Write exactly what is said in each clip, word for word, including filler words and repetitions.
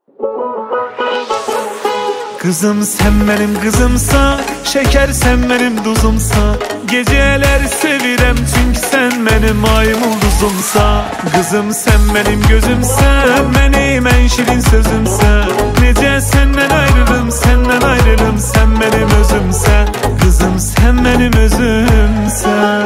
Kızım sen benim kızımsa, şeker sen benim tuzumsa, geceler sevirem çünkü sen benim ay mulduzumsa. Kızım sen benim gözümse, benim en şirin sözümse, nece senden ayrılım, senden ayrılım, sen benim özümse. Kızım sen benim özümse.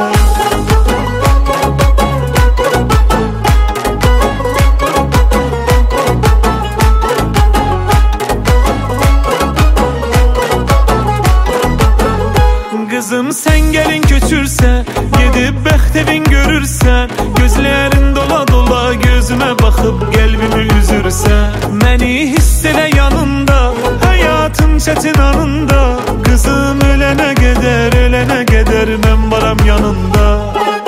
Kızım sen gelin köçürse, gidip bəxtevin görürsen, gözlerin dola dola gözüme bakıp kalbimi üzürse, məni hiss elə yanında, hayatın çetin anında. Kızım ölene kadar, ölene kadar ben varam yanında.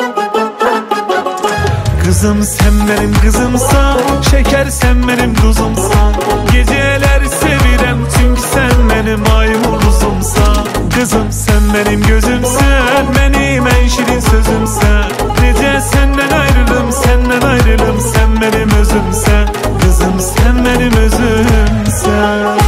Kızım sen benim kızımsa, şeker sen benim tuzumsa, geceler sevirem çünkü sen benim ay mulduzumsa. Kızım sen benim gözümsen, benim en şirin sözümsen, nece senden ayrılım, senden ayrılım, sen benim özümsen. Kızım sen benim özümsen.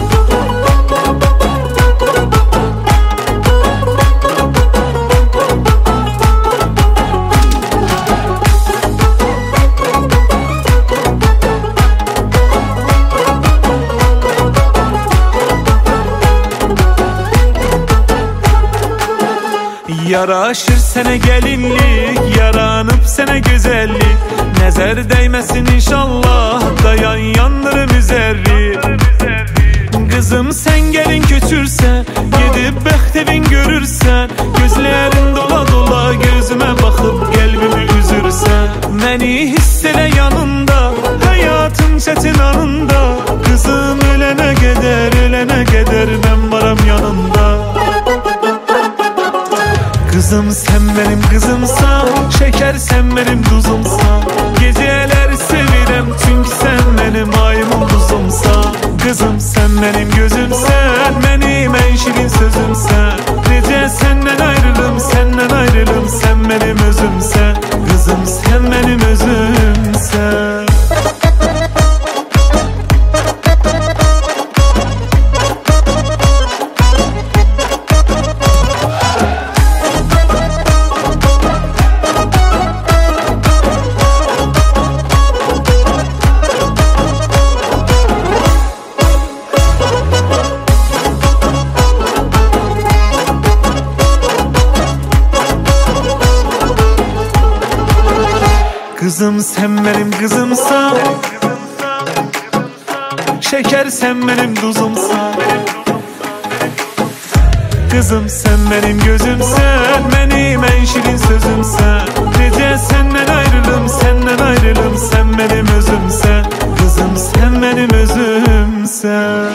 Yaraşır sene gelinlik, yaranıp sene güzellik, nezer değmesin inşallah, dayan yandırım üzeri. Kızım sen gelin köçürse, gidip bəxtevin görürsen, gözlerin dola dola gözüme bakıp kalbimi üzürsen, məni hiss elə yanında, hayatın çetin anında. Kızım ölene kadar, ölene kadar ben varam yanında. Kızım sen benim kızımsa, şeker sen benim tuzumsa, geceler sevirem çünkü sen benim ay mulduzumsa. Kızım sen benim gözümsen, benim en şirin sözümsen, nece senden ayrılım, senden ayrılım, sen benim özümsen. Kızım sen benim özümsen. Kızım sen benim kızımsa, şeker sen benim tuzumsa, kızım sen benim gözümsen, benim en şirin sözümsen, nece senden ayrılım, senden ayrılım, sen benim özümsen. Kızım sen benim özümsen.